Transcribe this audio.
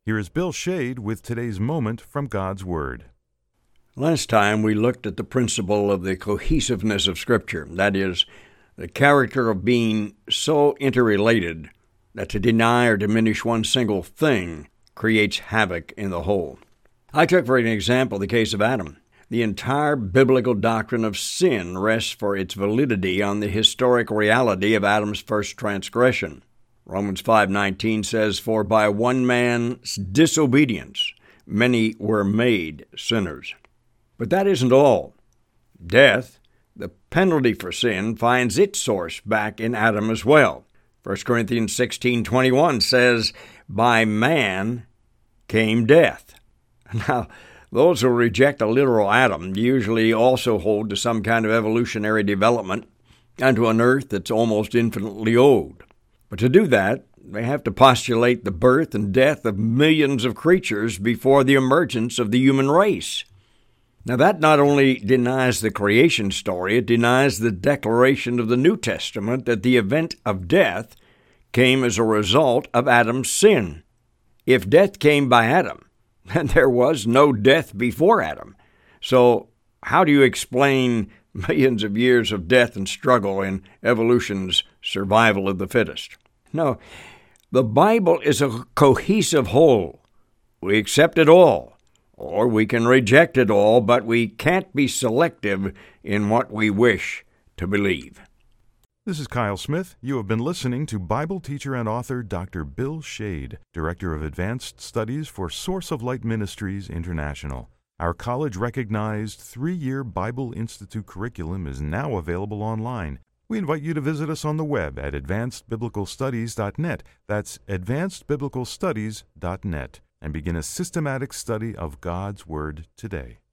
Here is Bill Shade with today's moment from God's Word. Last time we looked at the principle of the cohesiveness of Scripture, that is, the character of being so interrelated that to deny or diminish one single thing creates havoc in the whole. I took for an example the case of Adam. The entire biblical doctrine of sin rests for its validity on the historic reality of Adam's first transgression. Romans 5:19 says, "For by one man's disobedience many were made sinners." But that isn't all. Death, the penalty for sin, finds its source back in Adam as well. 1 Corinthians 16:21 says, "By man came death." Now, those who reject a literal Adam usually also hold to some kind of evolutionary development and to an earth that's almost infinitely old. But to do that, they have to postulate the birth and death of millions of creatures before the emergence of the human race. Now, that not only denies the creation story, it denies the declaration of the New Testament that the event of death came as a result of Adam's sin. If death came by Adam, then there was no death before Adam. So how do you explain millions of years of death and struggle in evolution's survival of the fittest? No, the Bible is a cohesive whole. We accept it all, or we can reject it all, but we can't be selective in what we wish to believe. This is Kyle Smith. You have been listening to Bible teacher and author Dr. Bill Shade, Director of Advanced Studies for Source of Light Ministries International. Our college-recognized 3-year Bible Institute curriculum is now available online. We invite you to visit us on the web at advancedbiblicalstudies.net. That's advancedbiblicalstudies.net. And begin a systematic study of God's Word today.